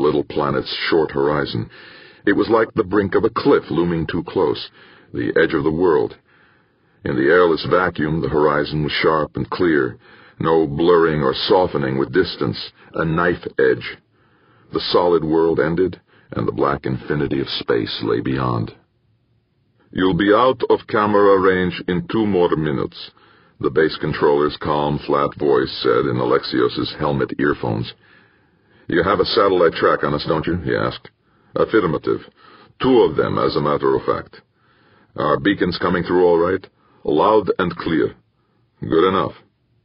little planet's short horizon. It was like the brink of a cliff looming too close, the edge of the world. In the airless vacuum, the horizon was sharp and clear, no blurring or softening with distance, a knife edge. The solid world ended, and the black infinity of space lay beyond. "You'll be out of camera range in 2 more minutes," the base controller's calm, flat voice said in Alexios's helmet earphones. "You have a satellite track on us, don't you?" he asked. "Affirmative. 2 of them, as a matter of fact. Are beacons coming through all right? Loud and clear. Good enough."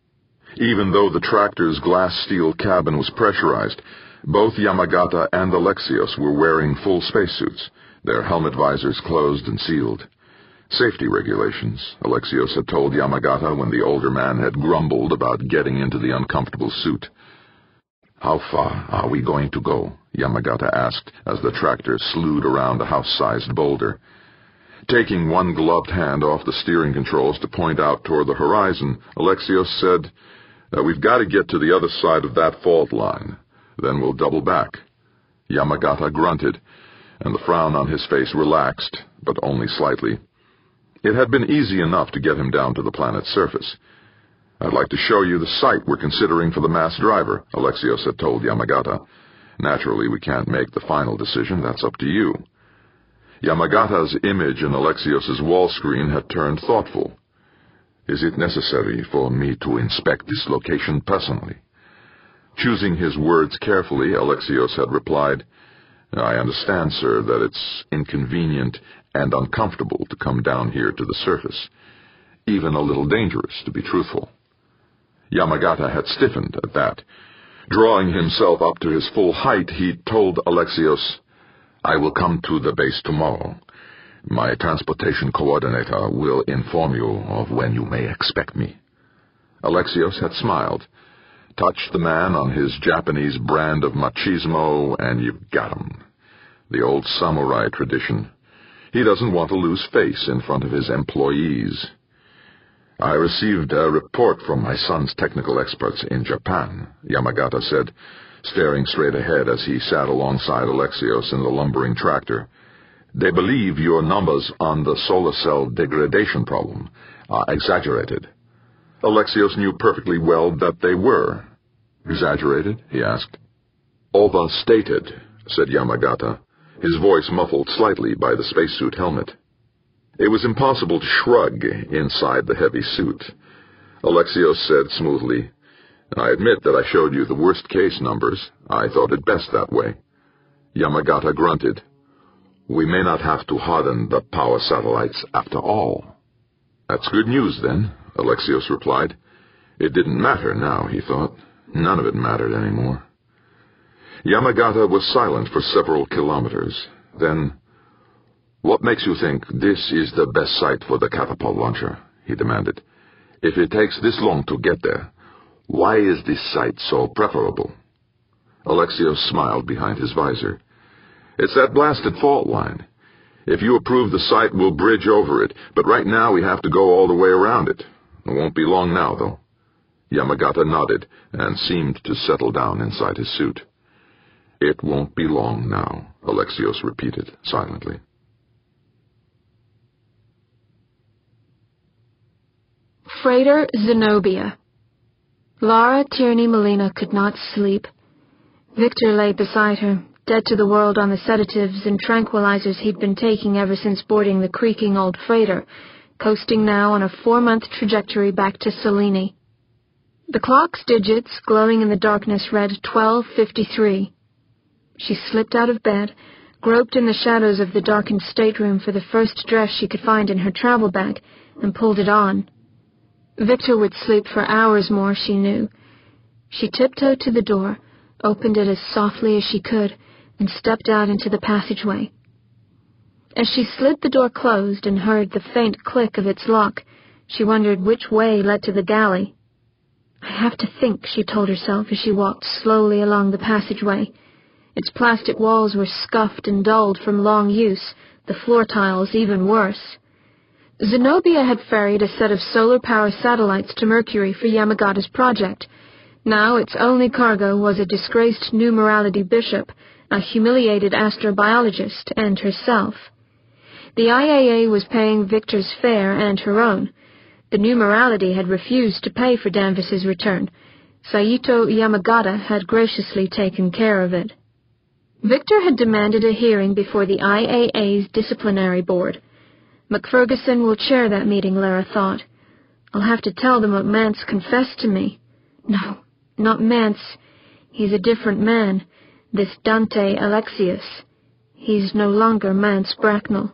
Even though the tractor's glass-steel cabin was pressurized, both Yamagata and Alexios were wearing full spacesuits, their helmet visors closed and sealed. Safety regulations, Alexios had told Yamagata when the older man had grumbled about getting into the uncomfortable suit. "How far are we going to go?" Yamagata asked as the tractor slewed around a house-sized boulder. Taking one gloved hand off the steering controls to point out toward the horizon, Alexios said, "We've got to get to the other side of that fault line. Then we'll double back." Yamagata grunted, and the frown on his face relaxed, but only slightly. It had been easy enough to get him down to the planet's surface. "I'd like to show you the site we're considering for the mass driver," Alexios had told Yamagata. "Naturally, we can't make the final decision. That's up to you." Yamagata's image in Alexios's wall screen had turned thoughtful. "Is it necessary for me to inspect this location personally?" Choosing his words carefully, Alexios had replied, "I understand, sir, that it's inconvenient and uncomfortable to come down here to the surface. Even a little dangerous, to be truthful." Yamagata had stiffened at that. Drawing himself up to his full height, he told Alexios, "I will come to the base tomorrow. My transportation coordinator will inform you of when you may expect me." Alexios had smiled. Touch the man on his Japanese brand of machismo, and you've got him. The old samurai tradition. He doesn't want to lose face in front of his employees. "I received a report from my son's technical experts in Japan," Yamagata said, staring straight ahead as he sat alongside Alexios in the lumbering tractor. "They believe your numbers on the solar cell degradation problem are exaggerated." Alexios knew perfectly well that they were. "Exaggerated?" he asked. "Overstated," said Yamagata, his voice muffled slightly by the spacesuit helmet. It was impossible to shrug inside the heavy suit. Alexios said smoothly, "I admit that I showed you the worst-case numbers. I thought it best that way." Yamagata grunted. "We may not have to harden the power satellites after all." "That's good news, then," Alexios replied. It didn't matter now, he thought. None of it mattered anymore. Yamagata was silent for several kilometers. Then, "What makes you think this is the best site for the catapult launcher?" he demanded. "If it takes this long to get there, why is this site so preferable?" Alexios smiled behind his visor. "It's that blasted fault line. If you approve the site, we'll bridge over it, but right now we have to go all the way around it. It won't be long now, though." Yamagata nodded and seemed to settle down inside his suit. "It won't be long now," Alexios repeated silently. Freighter Zenobia. Lara Tierney Molina could not sleep. Victor lay beside her, dead to the world on the sedatives and tranquilizers he'd been taking ever since boarding the creaking old freighter, coasting now on a 4-month trajectory back to Selene. The clock's digits, glowing in the darkness, read 12:53. She slipped out of bed, groped in the shadows of the darkened stateroom for the first dress she could find in her travel bag, and pulled it on. Victor would sleep for hours more, she knew. She tiptoed to the door, opened it as softly as she could, and stepped out into the passageway. As she slid the door closed and heard the faint click of its lock, she wondered which way led to the galley. "I have to think," she told herself as she walked slowly along the passageway. Its plastic walls were scuffed and dulled from long use, the floor tiles even worse. Zenobia had ferried a set of solar power satellites to Mercury for Yamagata's project. Now its only cargo was a disgraced New Morality bishop, a humiliated astrobiologist, and herself. The IAA was paying Victor's fare and her own. The new morality had refused to pay for Danvers's return. Saito Yamagata had graciously taken care of it. Victor had demanded a hearing before the IAA's disciplinary board. McFerguson will chair that meeting, Lara thought. I'll have to tell them what Mance confessed to me. No, not Mance. He's a different man, this Dante Alexius. He's no longer Mance Bracknell.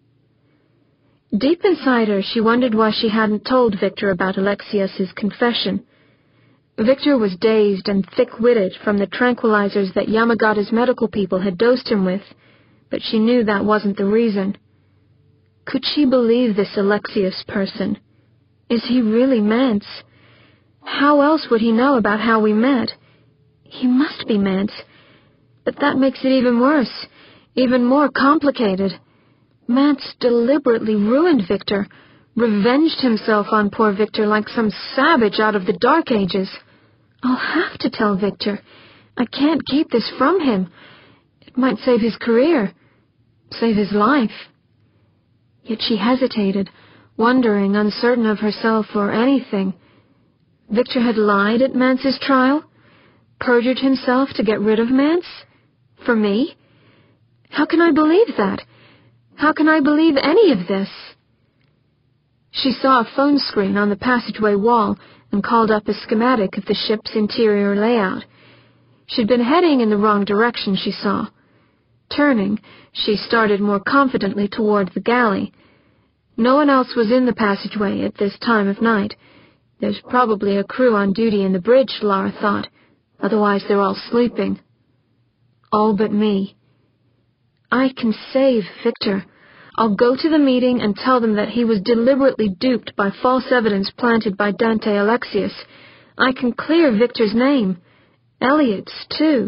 Deep inside her, she wondered why she hadn't told Victor about Alexius's confession. Victor was dazed and thick-witted from the tranquilizers that Yamagata's medical people had dosed him with, but she knew that wasn't the reason. Could she believe this Alexius person? Is he really Mance? How else would he know about how we met? He must be Mance. But that makes it even worse, even more complicated. Mance deliberately ruined Victor, revenged himself on poor Victor like some savage out of the Dark Ages. I'll have to tell Victor. I can't keep this from him. It might save his career, save his life. Yet she hesitated, wondering, uncertain of herself or anything. Victor had lied at Mance's trial? Perjured himself to get rid of Mance? For me? How can I believe that? How can I believe any of this? She saw a phone screen on the passageway wall and called up a schematic of the ship's interior layout. She'd been heading in the wrong direction, she saw. Turning, she started more confidently toward the galley. No one else was in the passageway at this time of night. There's probably a crew on duty in the bridge, Lara thought. Otherwise they're all sleeping. All but me. I can save Victor. I'll go to the meeting and tell them that he was deliberately duped by false evidence planted by Dante Alexius. I can clear Victor's name. Elliot's, too.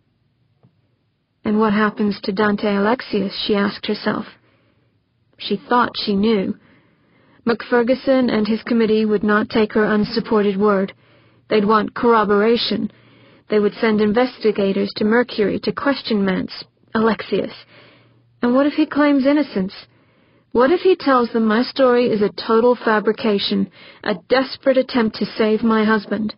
And what happens to Dante Alexius, she asked herself. She thought she knew. McFerguson and his committee would not take her unsupported word. They'd want corroboration. They would send investigators to Mercury to question Mance, Alexius. And what if he claims innocence? What if he tells them my story is a total fabrication, a desperate attempt to save my husband?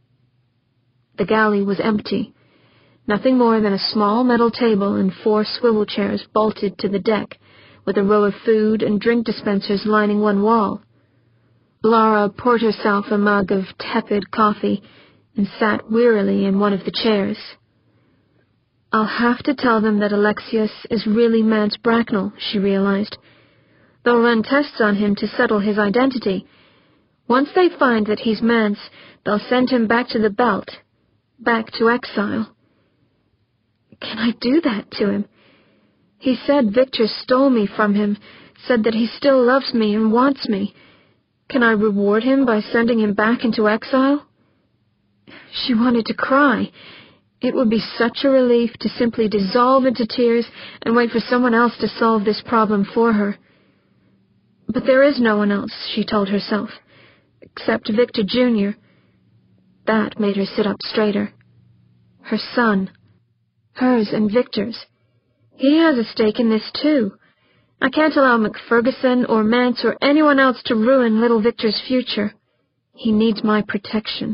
The galley was empty. Nothing more than a small metal table and 4 swivel chairs bolted to the deck, with a row of food and drink dispensers lining one wall. Lara poured herself a mug of tepid coffee and sat wearily in one of the chairs. I'll have to tell them that Alexius is really Mance Bracknell, she realized. They'll run tests on him to settle his identity. Once they find that he's Mance, they'll send him back to the Belt, back to exile. Can I do that to him? He said Victor stole me from him, said that he still loves me and wants me. Can I reward him by sending him back into exile? She wanted to cry. It would be such a relief to simply dissolve into tears and wait for someone else to solve this problem for her. But there is no one else, she told herself, except Victor Jr. That made her sit up straighter. Her son. Hers and Victor's. He has a stake in this, too. I can't allow McFerguson or Mance or anyone else to ruin little Victor's future. He needs my protection.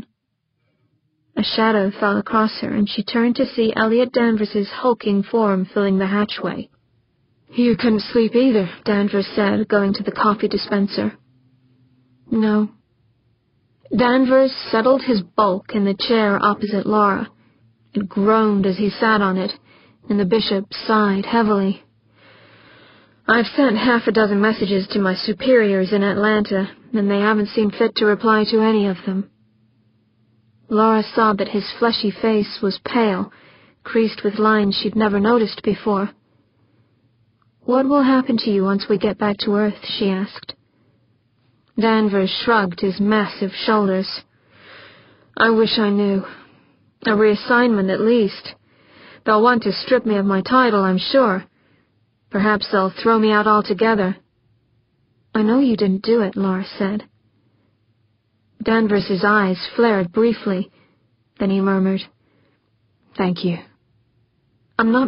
A shadow fell across her, and she turned to see Elliot Danvers's hulking form filling the hatchway. You couldn't sleep either, Danvers said, going to the coffee dispenser. No. Danvers settled his bulk in the chair opposite Lara. It groaned as he sat on it, and the bishop sighed heavily. I've sent 6 messages to my superiors in Atlanta, and they haven't seen fit to reply to any of them. Lara saw that his fleshy face was pale, creased with lines she'd never noticed before. What will happen to you once we get back to Earth? She asked. Danvers shrugged his massive shoulders. I wish I knew. A reassignment, at least. They'll want to strip me of my title, I'm sure. Perhaps they'll throw me out altogether. I know you didn't do it, Lara said. Danvers's eyes flared briefly. Then he murmured, Thank you. I'm not